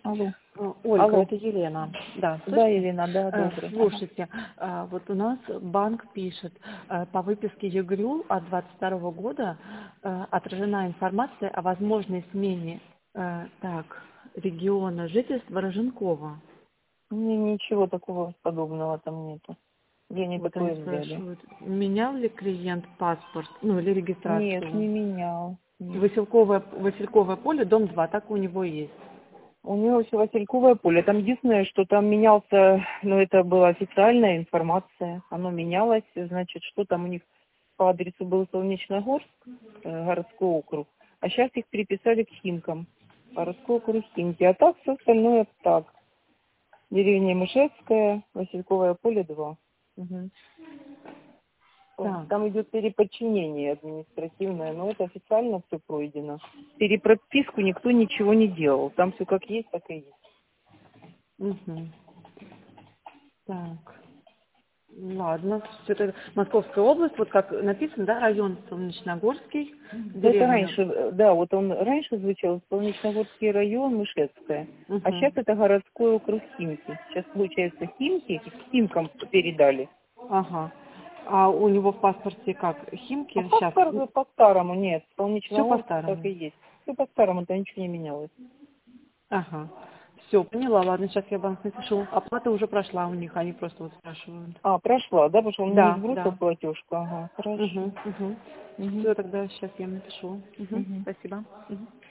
Алло. Ольга, Алло. это Елена. Да, Да, слышите? Елена, да, добрый. Слушайте, вот у нас банк пишет, по выписке ЕГРЮ от 22 года отражена информация о возможной смене региона жительства Роженкова. Мне ничего такого подобного там нету. Я не Вот они такое взяли. спрашивают, менял ли клиент паспорт, ну или Нет, регистрацию? не менял. Нет. Васильковое поле, дом 2, так у него есть. У него все Васильковое поле. Там единственное, что там менялся, но это была официальная информация. Оно менялось, значит, что там у них по адресу был Солнечногорск, городской округ. А сейчас их переписали к Химкам. Городской округ Химки. А так все остальное так. Деревня Мышецкая, Васильковое поле 2. Мгм. Так. Там идет переподчинение административное, но это официально все пройдено. Перепрописку никто ничего не делал. Там все как есть, так и есть. Мгм. Так. Ладно. Это Московская область, вот как написано, да, район Солнечногорский, Это деревня. раньше, да, вот он раньше звучал Солнечногорский район, Мышецкая. А сейчас Угу. это городской округ Химки. Сейчас, получается, Химки к Химкам передали. Ага. А у него в паспорте как? А Химки сейчас? паспорт по-старому нет. Все Солнечногорск так по-старому. и есть. Все по-старому, там ничего не менялось. Ага. Все, поняла. Ладно, сейчас я банк напишу. Оплата уже прошла у них, они просто вот спрашивают. А, прошла, да? Потому что он мне не Да, сбросил да. платежку. Ага, хорошо. Угу, угу. Угу. Все, тогда сейчас я напишу. Угу. Угу. Спасибо. Угу.